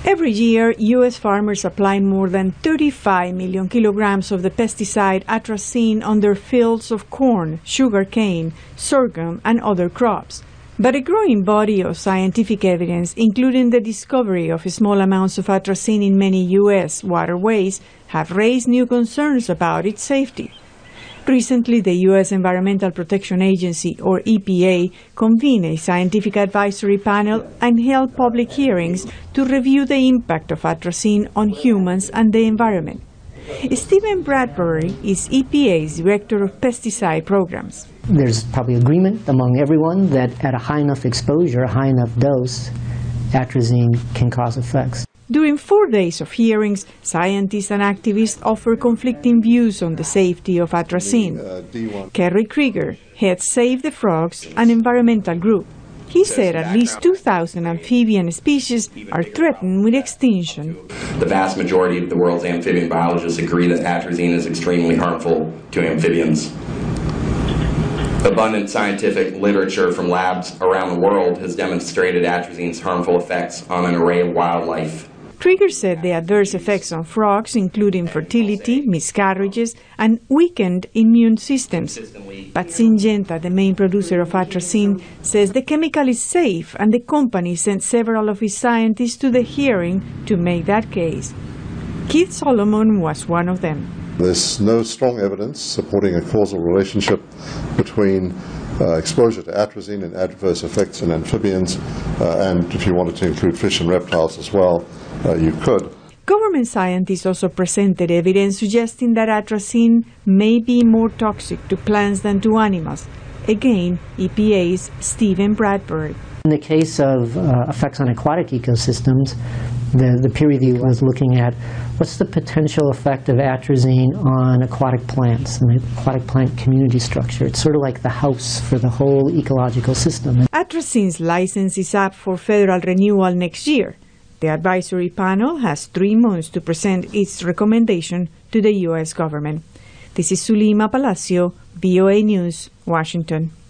Every year, U.S. farmers apply more than 35 million kilograms of the pesticide atrazine on their fields of corn, sugarcane, sorghum, and other crops. But a growing body of scientific evidence, including the discovery of small amounts of atrazine in many U.S. waterways, have raised new concerns about its safety. Recently, the U.S. Environmental Protection Agency, or EPA, convened a scientific advisory panel and held public hearings to review the impact of atrazine on humans and the environment. Stephen Bradbury is EPA's Director of Pesticide Programs. There's probably agreement among everyone that at a high enough exposure, a high enough dose, atrazine can cause effects. During 4 days of hearings, scientists and activists offer conflicting views on the safety of atrazine. Kerry Krieger heads Save the Frogs, an environmental group. He said at least 2,000 amphibian species are threatened with extinction. The vast majority of the world's amphibian biologists agree that atrazine is extremely harmful to amphibians. Abundant scientific literature from labs around the world has demonstrated atrazine's harmful effects on an array of wildlife. Krieger said the adverse effects on frogs include infertility, miscarriages, and weakened immune systems. But Syngenta, the main producer of atrazine, says the chemical is safe, and the company sent several of its scientists to the hearing to make that case. Keith Solomon was one of them. There's no strong evidence supporting a causal relationship between exposure to atrazine and adverse effects in amphibians, and if you wanted to include fish and reptiles as well, you could. Government scientists also presented evidence suggesting that atrazine may be more toxic to plants than to animals. Again, EPA's Stephen Bradbury. In the case of effects on aquatic ecosystems, the peer review was looking at what's the potential effect of atrazine on aquatic plants and the aquatic plant community structure. It's sort of like the house for the whole ecological system. Atrazine's license is up for federal renewal next year. The advisory panel has 3 months to present its recommendation to the U.S. government. This is Zulima Palacio, VOA News, Washington.